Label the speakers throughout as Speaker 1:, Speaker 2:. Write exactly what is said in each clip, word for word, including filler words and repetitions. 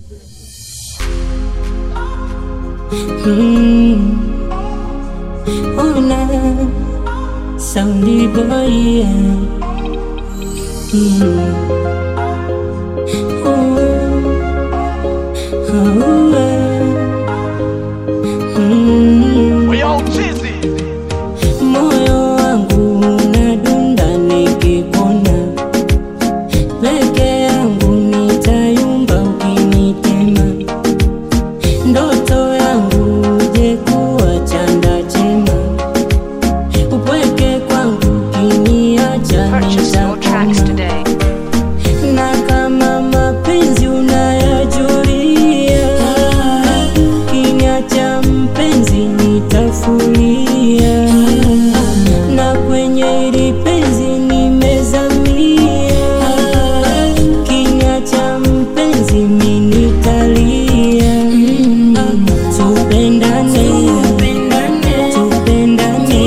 Speaker 1: Mm. Oh nah, Soundy boy, yeah. Mm. Oh, oh, yeah. Mm.
Speaker 2: We all cheesy.
Speaker 1: Moyo wangu unadunda nikikuona, peke yangu nitayumba ukinitema. Ndoto yangu uje kuwa chanda chema, upweke kwangu ukiniacha nitakoma. Na kama mapenzi unayajulia, ukiniacha mpenzi nitafuria. Na kwenye hili penzi nimezamia, ukiniacha mpenzi mimi nitalia. Tupendane, tupendane, tupendane,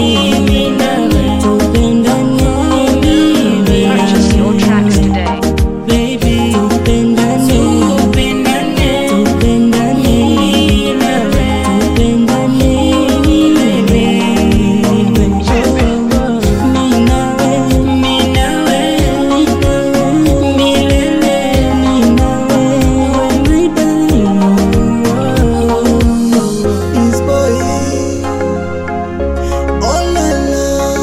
Speaker 1: tupendane,
Speaker 3: Purchase your tracks today.
Speaker 1: baby. Tupendane, tupendane, tupendane, tupendane, mimi nawe, mimi nawe, milele, mimi nawe, my darling.
Speaker 4: This boy, oh la la,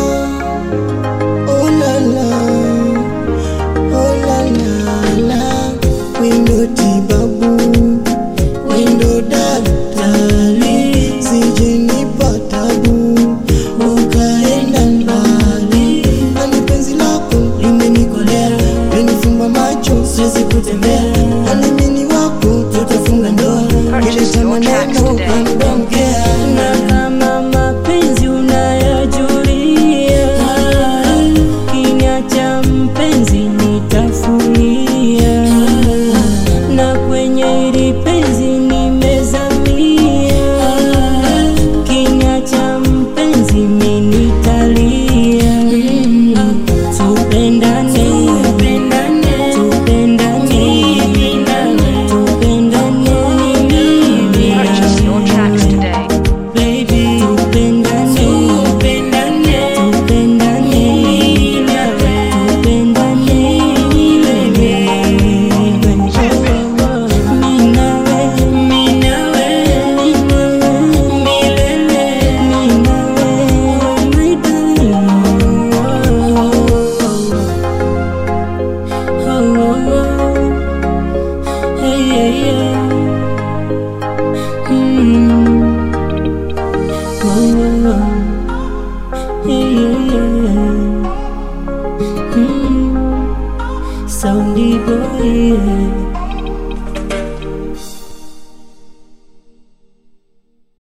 Speaker 4: oh la la, oh la la la. Window tibabu, window daktari, sije nipata tabu, ukaenda mbali. Ani penzi lako limenikolea, umenifumba macho siwezi kutembea. Ani mimi wako tutafunga ndoa,
Speaker 3: Purchase your tracks today.
Speaker 1: Na kama mapenzi unayajulia, ukiniacha mpenzi nitafuria. Na kwenye hili penzi nimezamia, ukiniacha mpenzi mimi nitalia. Tupendane, tupendane, tupendane, tupendane,
Speaker 3: Purchase your tracks today.
Speaker 1: baby. Tupendane, tupendane, tupendane, tupendane, mimi nawe, mimi nawe, milele, mimi nawe, my darling. Oh, oh, oh. Hey, yeah, yeah. Mm. Oh, oh, oh. Hey, yeah, yeah. Mm. Soundy boy, yeah.